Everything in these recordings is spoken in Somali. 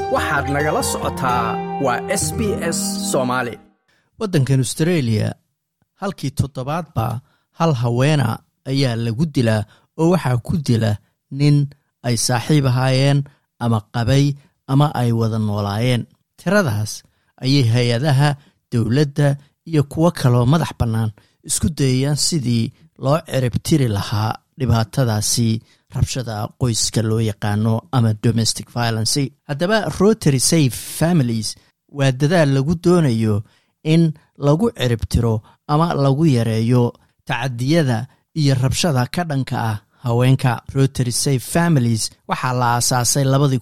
waxaad nagala socotaa waa SBS Soomaali. waddankan Australia halkii toddobaadba hal haweena ayaa lagu dilaa oo waxaa ku dila nin ay saaxiib ahaayeen ama qabay ama ay wada noolaayeen. tiradaas ayay hay-adaha dowladda iyo kuwo kaloo madax bannaan isku dayayaan sidii loo ciribtiri lahaa dhibaatadaasi rabshada qoyska loo yaqaano ama domestic violence. haddaba Rotary Safe Families waa dadaal lagu doonayo in lagu ciribtiro ama lagu yareeyo tacadiyada iyo rabshada ka dhanka ah haweenka. Rotary Safe Families waxaa la aasaasay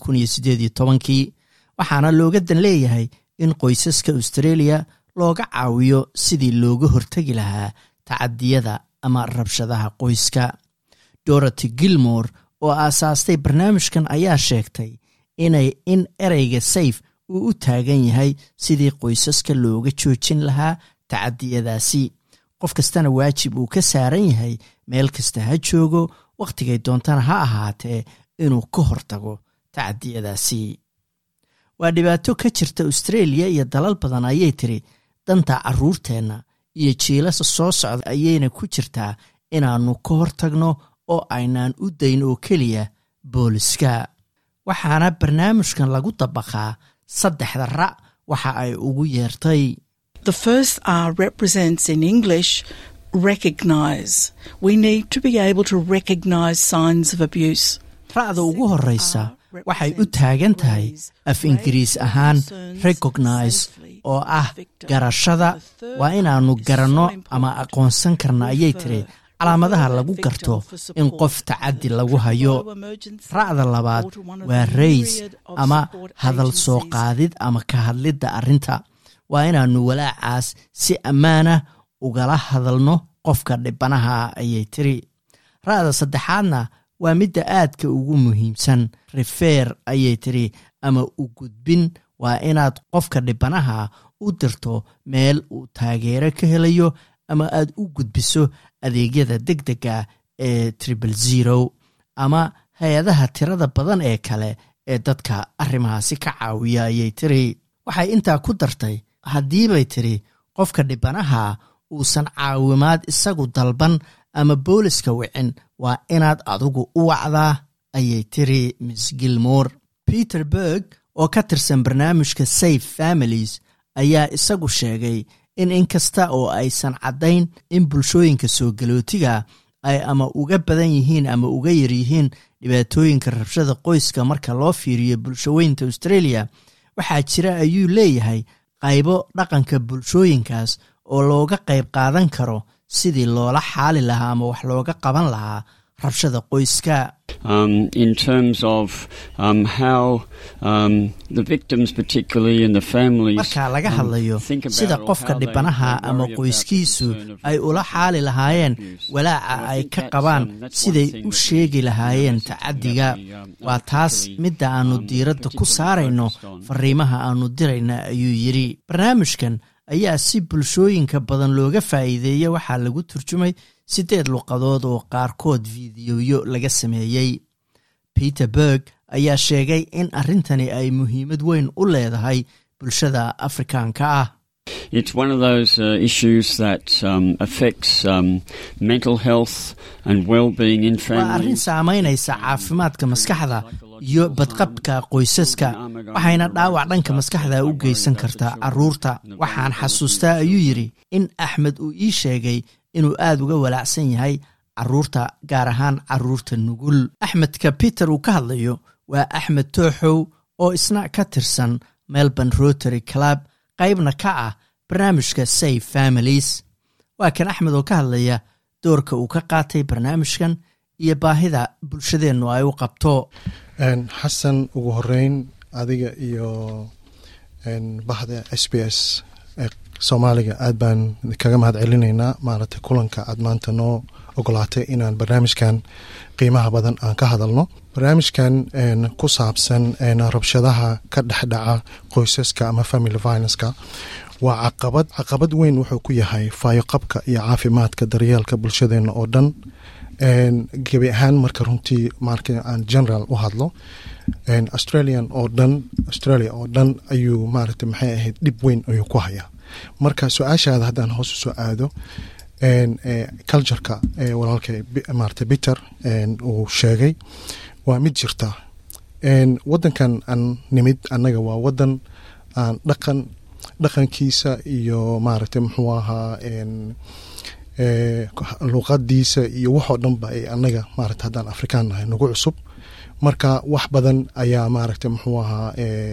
2018 waxaana looga dan leeyahay in qoysaska Australia looga caawiyo sidii looga hortagi lahaa tacadiyada ama rabshadaha qoyska. Dorothy Gilmore oo aasaastay barnaamijkan ayaa sheegtay in ereyga safe uu u taagan yahay sidii qoysaska looga joojin lahaa tacadiyadaasi. qof kastana waajib uu ka saaran yahay meel kasta ha joogo waqtigay doontana ha ahaatee inuu ka hortago tacadiyadaasi. waa dhibaato ka jirta Australia iyo dalal badan ayay tiri. danta carruurteenna iyo jiilasa soo socda ayayna ku jirtaa inaannu ka hortagno oo aynaan u dayn oo keliya booliska. waxaana barnaamijkan lagu dabaqaa 3 ra' waxa ay ugu yeertay. The first R represents in English recognize. We need to be able to recognize signs of abuse. ra'da ugu horeysa waxay u taagan tahay af Ingiriis ahaan recognize oo ah garashada. waa inaannu garanno ama aqoonsan karna ayay tiri calaamadaha lagu garto in qof tacaddi lagu hayo. ra'da labaad waa raise ama hadal soo qaadid ama ka hadlidda arrinta. waa inaannu walaacaas si ammaana ugala hadalno qofka dhibanaha ayay tiri. ra'da saddexaadna waa midda aadka ugu muhiimsan. refer ayay tiri ama u gudbin. waa inaad qofka dhibanaha u dirto meel uu taageero ka helayo ama aad u gudbiso adeegyada degdega ee 000 ama hay-adaha tirada badan ee kale ee dadka arrimahaasi ka caawiya ayay tiri. waxay intaa ku dartay haddii bay tiri qofka dhibanaha uusan caawimaad isagu dalban ama booliska wicin waa inaad adigu u wacdaa ayay tiri Miss Gilmore. Peter Berg oo ka tirsan barnaamijka Safe Families ayaa isagu sheegay in inkasta oo aysan caddayn in bulshooyinka soo galootiga ay ama uga badan yihiin ama uga yar yihiin dhibaatooyinka rabshada qoyska marka loo fiiriyo bulshooyinka Australia, waxaa jira ayuu leeyahay qaybo dhaqanka bulshooyinkaas oo looga qayb qaadan karo sidii loola xaali lahaa ama wax looga qaban lahaa rabshada qoyska. In terms of how the victims particularly and the families marka laga hadlayo sida qofka dhibanaha ama qoyskiisu ay ula xaali lahaayeen walaaca ay ka qabaan siday u sheegi lahaayeen tacadiga. waa taas midda aanu diiradda ku saarayno fariimaha aanu dirayna ayuu yiri. barnaamijkan ayaa si bulshooyinka badan looga faa'iideeya. waxaa lagu turjumay 8 luqadood oo qaarkood fiidiyoyo laga sameeyey. Peter Berg ayaa sheegay in arrintani ay muhiimad weyn u leedahay bulshada Afrikaanka ah. It's one of those issues that affects mental health and well-being in families. waa arrin saameynaysa caafimaadka maskaxda iyo badqabka qoysaska waxayna dhaawac dhanka maskaxda u geysan kartaa carruurta. waxaan xasuustaa ayuu yiri in Axmed uu ii sheegay inuu aad uga walaacsan yahay carruurta gaar ahaan carruurta nugul. Axmedka Peter uu ka hadlayo waa Axmed Tooxow oo isna ka tirsan Melbourne Rotary Club qaybna ka ah barnaamijka Safe Families. waa kan Axmed oo ka hadlaya doorka uu ka qaatay barnaamijkan iyo baahida bulshadeennu ay u qabto. xasan ugu horeyn adiga iyo bahda SBS Soomaaliga aad baan kaga mahad celinaynaa maaragtay kulanka aad maanta noo ogolaatay inaan barnaamijkan qiimaha badan aan ka hadalno. barnaamijkan ku saabsan rabshadaha ka dhexdhaca qoysaska ama family violence-ka waa caqabad weyn wuxuu ku yahay faayoqabka iyo caafimaadka daryeelka bulshadeena oo dhan. gebi ahaan marka runtii marka aan general u hadlo Australia oo dhan ayuu maaragtay maxay ahayd dhib weyn ayuu ku hayaa. Marka su-aashaada haddaan hoos u soo aado cultureka walaalkay maaragtay Peter uu sheegay waa mid jirta. Wadankan aan nimid annaga waa wadan aan dhaqankiisa iyo maaragtay muxuu ahaa luqadiisa iyo waxoo dhanba ay annaga maaragtay haddaan Afrikaan nahay nagu cusub. Marka wax badan ayaa maaragtay muxuu ahaa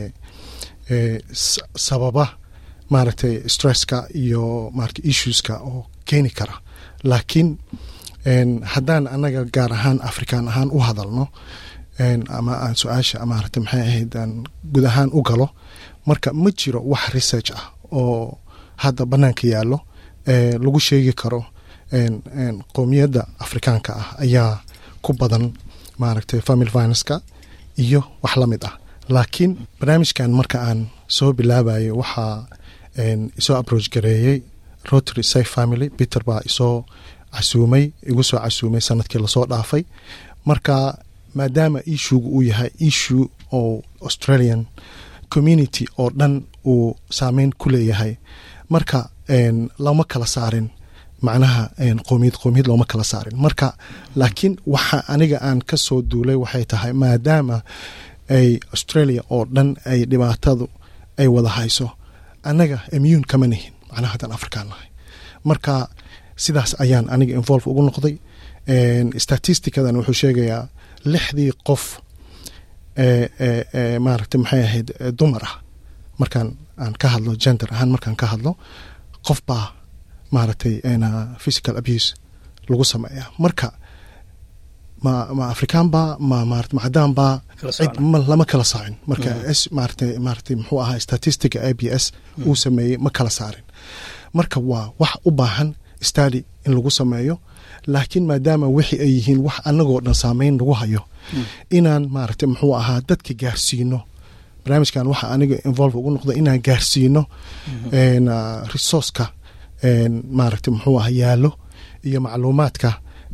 sababa maaragtay stresska iyo maaragtay issueska oo keeni kara. Laakiin haddaan annaga gaar ahaan Afrikaan ahaan u hadalno ama aan su-aasha maaragtay maxay ahayd aan guud ahaan u galo, marka ma jiro wax research ah oo hadda bannaanka yaallo lagu sheegi karo qowmiyadda Afrikaanka ah ayaa ku badan maaragtay family violence-ka iyo wax la mid ah. Laakiin barnaamijkan marka aan soo bilaabayo waxaa isoo approach gareeyey Rotary Safe Family. Peter baa igu soo casuumay sanadkii lasoo dhaafay. Marka maadaama issuegu uu yahay issue oo Australian community oo dhan uu saameyn ku leeyahay, marka lama kala saarin macnaha qowmiyad looma kala saarin. Marka laakiin waxa aniga aan ka soo duulay waxay tahay maadaama ay Australia oo dhan ay dhibaatadu ay wada hayso, anaga immune kama nihin macnaha haddaan Afrikaan nahay. Marka sidaas ayaan aniga involve ugu noqday. Statistikadan wuxuu sheegayaa 6 qof maaragtay maxay ahayd dumar ah markaan aan ka hadlo gender ahaan markaan ka hadlo qof baa maaragtay physical abuse lagu sameeyaa. Marka ma Afrikaan baa ma cadaan baa lama kala saarin. Marka maaragtay muxuu ahaa statistica ABS uu sameeyey ma kala saarin. Marka waa wax u baahan study in lagu sameeyo. Laakiin maadaama wixii ay yihiin wax annagoo dhan saameyn lagu hayo inaan maaragtay muxuu ahaa dadka gaarsiino. Barnaamijkan waxa aniga involve ugu noqday inaan gaarsiino resourceka maaragtay muxuu ahaa yaallo iyo macluumaadka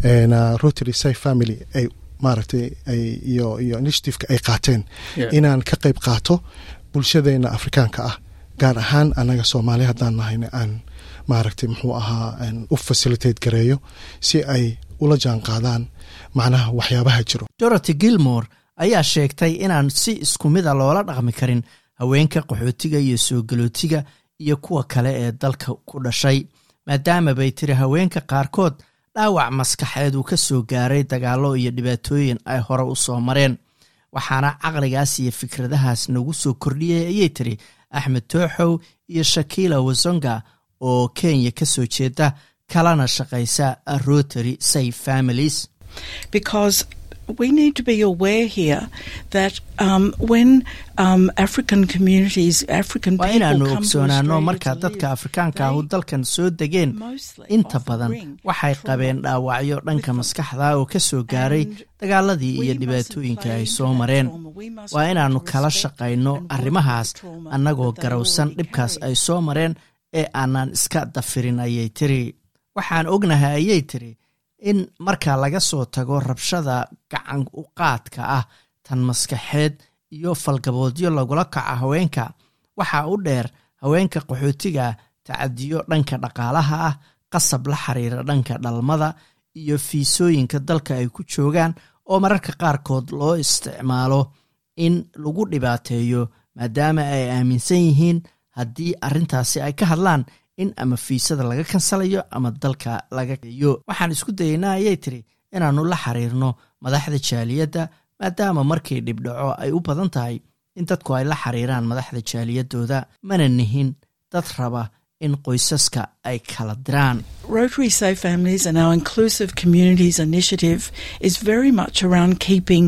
Rotary Safe Family ay maaragtay iyo initiative-ka ay qaateen inaan ka qayb qaato bulshadeena Afrikaanka ah, gaar ahaan anaga Soomaali haddaan nahayna aan maaragtay muxuu ahaa u facilitate gareeyo si ay ula jaan qaadaan macnaha waxyaabaha jiro. Dorothy Gilmore ayaa sheegtay inaan si isku mid ah loola dhaqmi karin haweenka qaxootiga iyo soo galootiga iyo kuwa kale ee dalka ku dhashay, maadaama bay tiri haweenka qaarkood dhaawac maskaxeed uu ka soo gaaray dagaallo iyo dhibaatooyin ay hore u soo mareen. Waxaana caqligaas iyo fikradahaas nagu soo kordhiyay ayay tiri Axmed Tooxow iyo Shakila Wazonga oo Kenya ka soo jeeda kalana shaqaysa Rotary Safe Families. Because we need to be aware here that when African communities, African people come to Australia marka dadka Afrikaanka ah dalkan soo degeen inta badan waxay qabeen dhaawacyo dhanka maskaxda oo ka soo gaaray dagaaladii iyo dhibaatooyinka ay soo mareen. Waa inaanu kala shaqayno arrimahaas annagoo garowsan dhibkaas ay soo mareen ee aanan iska dafirin ayay tiri. Waxaan ognahay ayay tiri in marka laga soo tago rabshada gacan u qaadka ah tan maskaxeed iyo falgaboodyo lagula kaca haweenka, waxa u dheer haweenka qaxootiga tacadiyo dhanka dhaqaalaha ah, qasab la xiriira dhanka dhalmada iyo fiisooyinka dalka ay ku joogaan oo mararka qaarkood loo isticmaalo in lagu dhibaateeyo maadaama ay aaminsan yihiin haddii arrintaasi ay ka hadlaan in ama fiisada laga kansalayo ama dalka laga geeyo. Waxaan isku dayaynaa ayay tiri inaanu la xiriirno madaxda jaaliyadda maadaama markii dhibdhaco ay u badan tahay in dadku ay la xiriiraan madaxda jaaliyadooda, mana nihin dad raba in qoysaska ay kala diraan. Rotary Safe Families and our Inclusive Communities Initiative is very much around keeping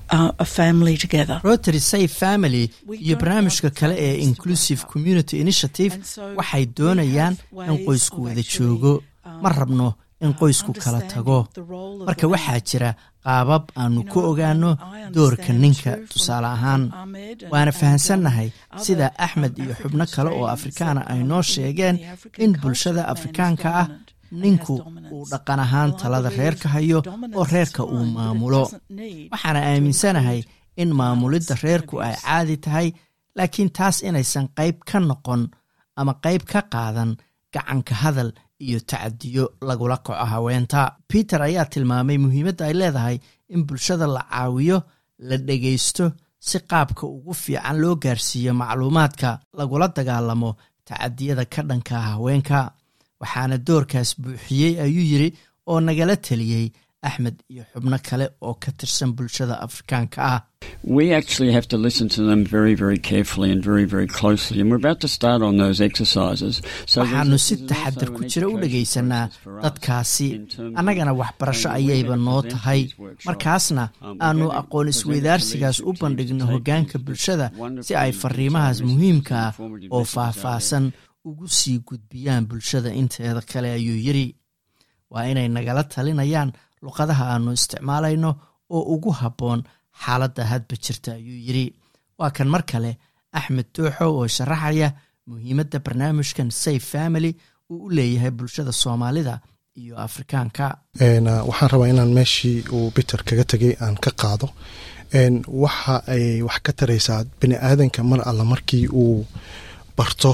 a family together. Rotary Safe Family iyo barnaamijka kale ee Inclusive Community Initiative waxay doonayaan in qoysku wada joogo, ma rabno in qoysku kala tago. Marka waxaa jira qaabab aanu ku ogaano doorka ninka. Tusaale ahaan waana fahansannahay sida Axmed iyo xubno kale oo Afrikaana ay noo sheegeen in bulshada Afrikaanka ah ninku uu dhaqan ahaan talada reerka hayo oo reerka uu maamulo. Waxaana aaminsanahay in maamulidda reerku ay caadi tahay, laakiin taas inaysan qayb ka noqon ama qayb ka qaadan gacanka hadal iyo tacadiyo lagula kaco haweenta. Peter ayaa tilmaamay muhiimadda ay leedahay in bulshada la caawiyo, la dhegaysto, si qaabka ugu fiican loo gaarsiiyo macluumaadka lagula dagaalamo tacadiyada ka dhanka haweenka. waxaana doorkaas buuxiyey ayuu yiri oo nagala taliyey Axmed iyo xubno kale oo ka tirsan bulshada Afrikaanka ah. We actually have to listen to them very, very carefully and very, very closely. And we're about to start on those exercises. Waxaanu si taxadar ku jira u dhagaysanaa dadkaasi. Annagana waxbarasho ayayba noo tahay. Markaasna aanu aqoon isweydaarsigaas u bandhigno hoggaanka bulshada si ay fariimahaas muhiimka ah oo faahfaahsan ugu sii gudbiyaan bulshada inteeda kale ayuu yiri. Waa inay nagala talinayaan luqadaha aanu isticmaalayno oo ugu habboon xaaladda hadba jirta ayuu yiri. Waa kan mar kale Axmed Tuuxo oo sharaxaya muhiimadda barnaamijkan Safe Family uu u leeyahay bulshada Soomaalida iyo Afrikaanka. Waxaan rabaa inaan meeshii uu Peter kaga tagay aan ka qaado. Waxa ay wax ka taraysaa bini'aadanka mar alla markii uu barto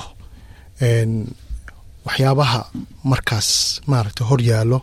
waxyaabaha markaas maaragtay hor yaalo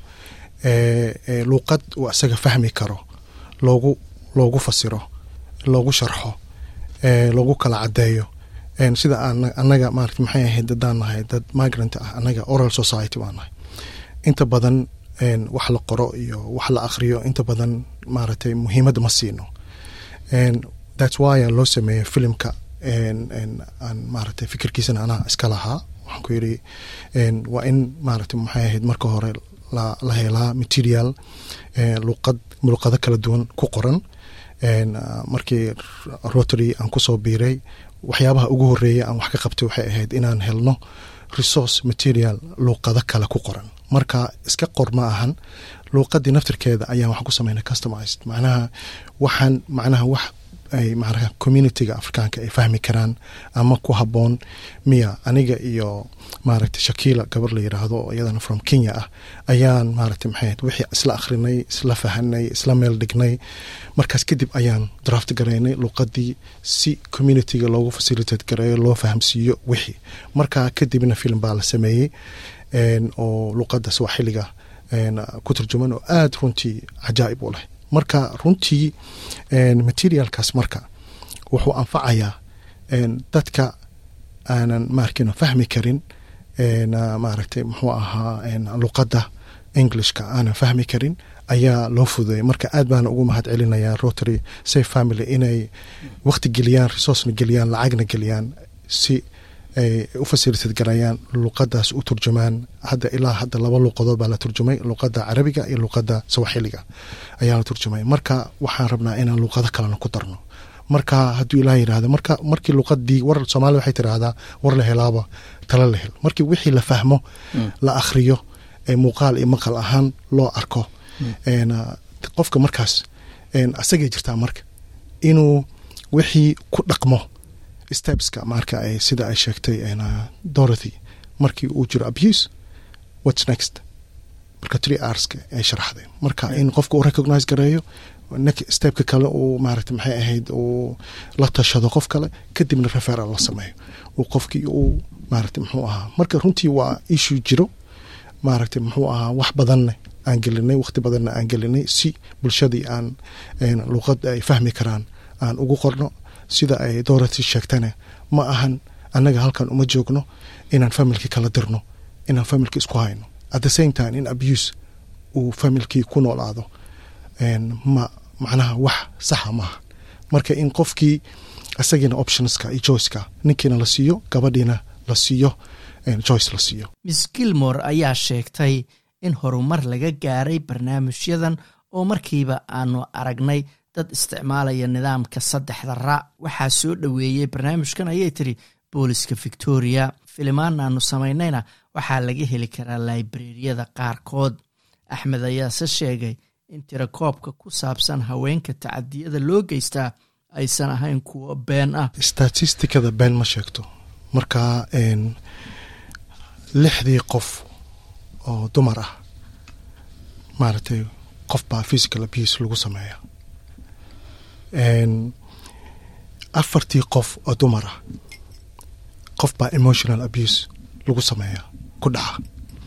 luqad uu asaga fahmi karo loogu fasiro, loogu sharxo, loogu kala cadeeyo. Sida anaga maaragtay maxay ahayd dadaan nahay dad migrant ah, anaga oral society waan nahay. Inta badan wax la qoro iyo wax la akhriyo inta badan maaragtay muhiimad ma siino. That's why loo sameeyo filmka aan maaragtay fikirkiisana anaa iska lahaa. Waxaan ku yiri waa in maaragtay maxay ahayd marka hore la helaa material luqado kala duwan ku qoran. Markii Rotary aan ku soo biiray waxyaabaha ugu horeeya aan wax ka qabtay waxay ahayd inaan helno resource material luqado kale ku qoran. Marka iska qor ma ahan, luqadii naftirkeeda ayaan wax ku sameynay customized. macnaha wax ay macnaha community-ga Afrikaanka ay fahmi karaan ama ku habboon. Miya aniga iyo maaragtay Shakila gabar la yiraahdo iyadana from Kenya ah ayaan maaragtay maxay wixii isla akhrinay, isla fahanay, isla meel dhignay. Markaas kadib ayaan draft gareynay luqadii si community-ga loogu facilitate gareeyo, loo fahamsiiyo wixii. Marka kadibna film baa la sameeyay oo luqadda Swahiliga ku turjuman oo aad runtii cajaa'ib u leh. Marka runtii materialkaas marka wuxuu anfacayaa dadka aanan maarkino fahmi karin maaragtay muxuu ahaa luqadda Englishka aanan fahmi karin ayaa loo fududeeyay. Marka aad baan ugu mahad celinayaa Rotary Safe Family inay waqti geliyaan, resource geliyaan, lacagna geliyaan si ay u facilitate garayaan luqadaas u turjumaan. ilaa hadda 2 luqadood baa la turjumay, luqadda Carabiga iyo luqadda Swahiliga ayaa la turjumay. Marka waxaan rabnaa inaan luqado kalena ku darno. Marka hadduu Ilaahay yiraahdo markii luqadii war Soomaali waxay tiraahdaa war la helaaba tala la hel. Markii wixii la fahmo la akhriyo muuqaal iyo maqal ahaan loo arko qofka markaas asagay jirtaa marka inuu wixii ku dhaqmo stepska marka ay sida ay sheegtay Dorothy markii uu jiro abuse what's next marka 3 hours ay sharaxday. Marka in qofku recognize gareeyo next step kale uu maaragtay maxay ahayd uu la tashado qof kale kadibna referral la sameeyo uu qofkii uu maaragtay muxuu ahaa. Marka runtii waa issue jiro maaragtay muxuu ahaa wax badan aan gelinay, waqti badan aan gelinay si bulshadii aan luqad ay fahmi karaan aan ugu qorno. Sida ay Dorothy sheegtana ma ahan annaga halkan uma joogno inaan familki kala dirno, inaan familki isku hayno. At the same time in abuse uu familki ku noolaado macnaha wax sax ma aha. Marka in qofkii asagina optionska iyo choice-ka ninkiina la siiyo, gabadhiina la siiyo choice la siiyo. Miss Gilmore ayaa sheegtay in horumar laga gaaray barnaamijyadan oo markiiba aanu aragnay dad isticmaalaya nidaamka 3 raac. Waxaa soo dhaweeyay barnaamijkan ayay tiri booliska Victoria. Filimaan aanu samaynayna waxaa laga heli karaa librariyada qaarkood. Axmed ayaa se sheegay in tirakoobka ku saabsan haweenka tacadiyada loo geystaa aysan ahayn kuwa been ah. Statistikada been ma sheegto. Marka 6 qof oo dumar ah maaragtay qof baa physical abuse lagu sameeyaa. 4 qof oo dumar ah qof baa emotional abuse lagu sameeyaa ku dhaca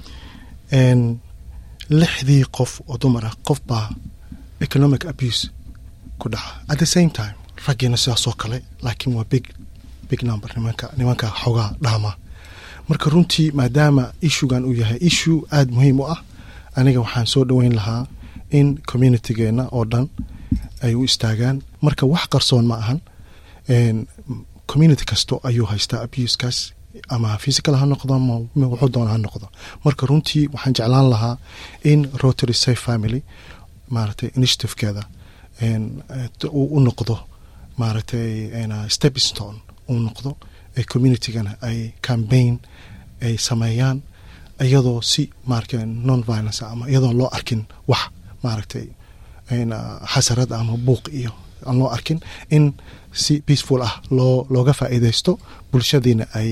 6 qof oo dumar ah qof baa economic abuse ku dhaca at the same time raggiina sidaas oo kale laakiin waa big number nimanka xoogaa dhaama marka runtii maadaama issuegan uu yahay issue aad muhiim u ah aniga waxaan soo dhaweyn lahaa in communitygeena oo dhan ay u istaagaan marka wax qarsoon ma ahan community kasto ayuu haystaa abusekaas ama physical ha noqdo ama wuxuu doona ha noqdo marka runtii waxaan jeclaan lahaa in Rotary Safe Family maaragtay initiative-keeda u noqdo maaragtay stepping stone uu noqdo communitygana ay campaign ay sameeyaan iyadoo si maaragtay non violence ama iyadoo loo arkin wax maaragtay xasarad ama buuq iyo aan loo arkin in si peaceful ah looga faa'iideysto bulshadiina ay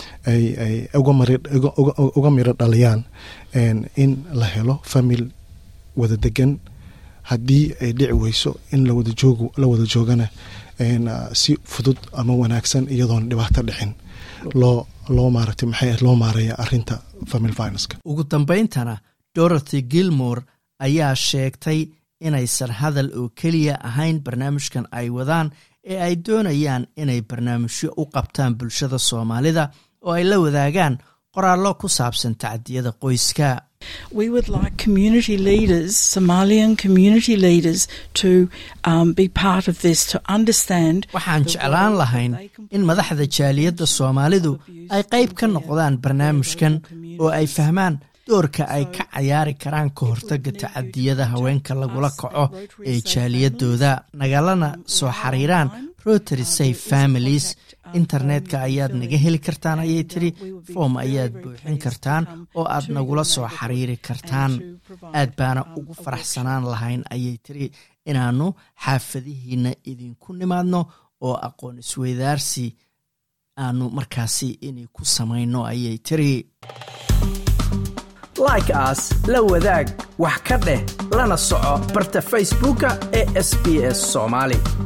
uga miro dhaliyaan in la helo family wada degan haddii ay dhici weyso in la wada joogana si fudud ama wanaagsan iyadoon dhibaato dhicin loo maaragtay maxay loo maareeya arrinta family violence-ka ugu dambayntana Dorothy Gilmore ayaa sheegtay inaysan hadal oo keliya ahayn barnaamijkan ay wadaan ee ay doonayaan inay barnaamijyo u qabtaan bulshada Soomaalida oo ay la wadaagaan qoraallo ku saabsan tacdiyada qoyska. We would like community leaders, Somalian community leaders, to be part of this, to understand. Waxaan jeclaan lahayn in madaxda jaaliyadda Soomaalidu ay qayb ka noqdaan barnaamijkan oo ay fahmaan doorka ay ka ciyaari karaan ka hortagga tacadiyada haweenka lagula kaco ee jaaliyadooda nagalana soo xariiraan Rotary Safe Families. internetka ayaad naga heli kartaan ayay tiri form ayaad buuxin kartaan oo aad nagula soo xiriiri kartaan aad baana ugu faraxsanaan lahayn ayay tiri inaanu xaafadihiina idinku nimaadno oo aqoon isweydaarsi aanu markaasi inay ku samayno ayay tiri. like us la wadaag wax ka dheh lana soco barta Facebooka ee SBS Somali.